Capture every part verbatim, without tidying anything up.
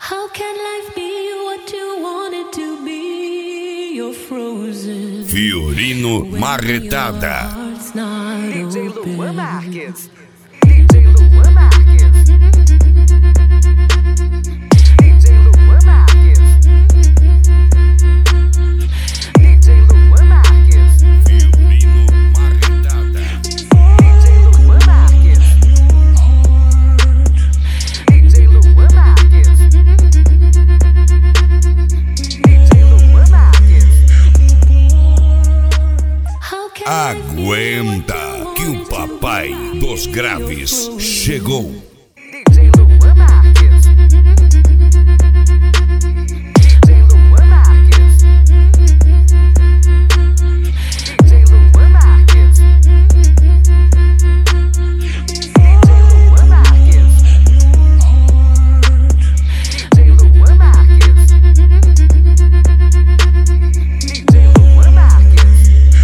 How can life be what you want it to be? You're frozen. Fiorino Marretada. D J Luan Marques. D J Luan Marques. D J Luan Marques. D J Luan Marques. Fiorino Marretada. D J Luan Marques. D J Luan Marques. D J Luan Marques. How can Aguenta que o papai dos graves chegou. D J Luan Marques. D J Luan Marques. D J Luan Marques. D J Luan Marques. D J Luan Marques. D J Luan Marques.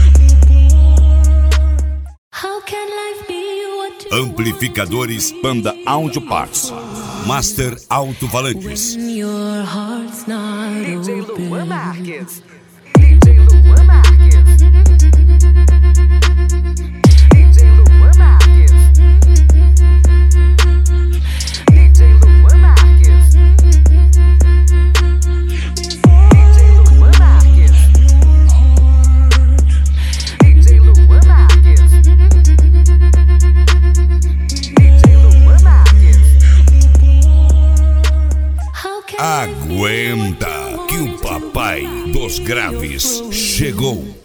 How can life be what you Amplificadores Panda Audio Parts. Master Alto-Falantes. when your heart's not D J open? Luan Marques. D J Luan Marques. D J Luan Marques. D J Luan Marques. D J Luan Marques. D J Luan Marques. D J Luan Marques. How can Aguenta que o papai dos graves chegou.